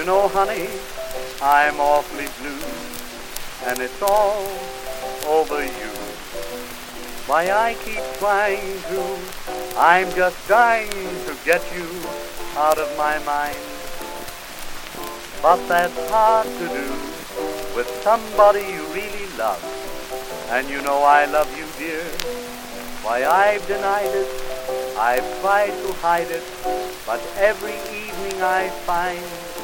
know, honey, I'm awfully blue, and it's all over you. Why I keep trying to, I'm just dying to get you out of my mind. But that's hard to do with somebody you really love. And you know I love you, dear. Why, I've denied it, I've tried to hide it, but every evening I find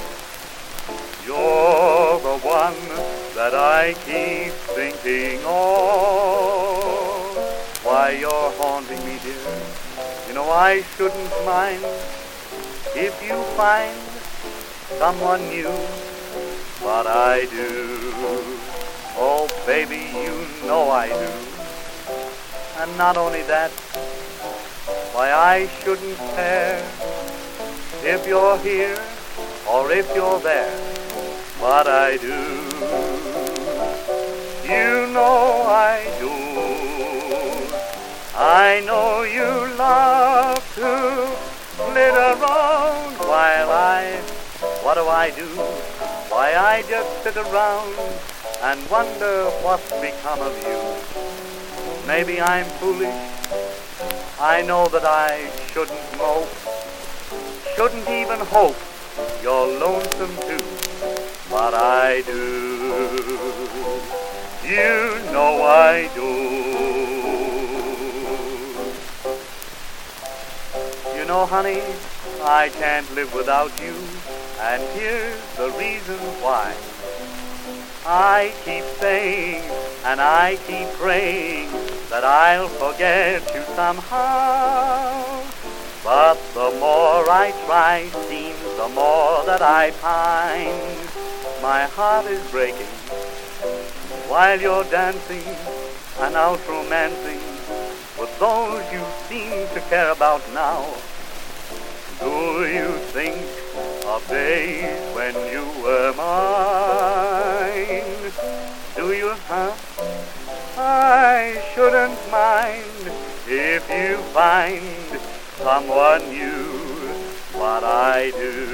you're the one that I keep thinking of. Why, you're haunting me, dear. You know I shouldn't mind if you find someone new, but I do. Oh, baby, you know I do. And not only that, why, I shouldn't care if you're here or if you're there, but I do. You know I do. I know you love to flit around while what do I do? Why, I just sit around and wonder what's become of you. Maybe I'm foolish. I know that I shouldn't mope, shouldn't even hope you're lonesome too, but I do. You know I do. You know, honey, I can't live without you, and here's the reason why. I keep saying and I keep praying that I'll forget you somehow. But the more I try, seems the more that I pine. My heart is breaking while you're dancing and out romancing with those you seem to care about now. Do you think of days when you were mine? Do you, huh? I shouldn't mind if you find someone new, but I do.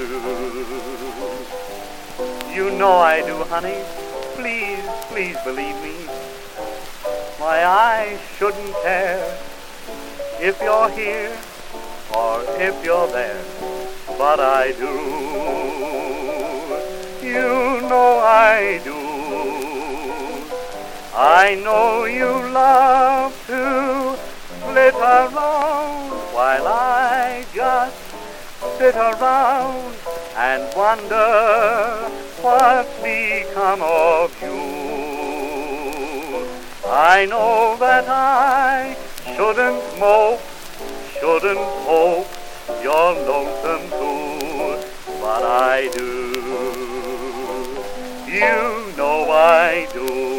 You know I do, honey. Please, please believe me. Why, I shouldn't care if you're here or if you're there, but I do. You know I do. I know you love to flit around while I just sit around and wonder what's become of you. I know that I shouldn't mope, shouldn't hope you're lonesome too, but I do. You know I do.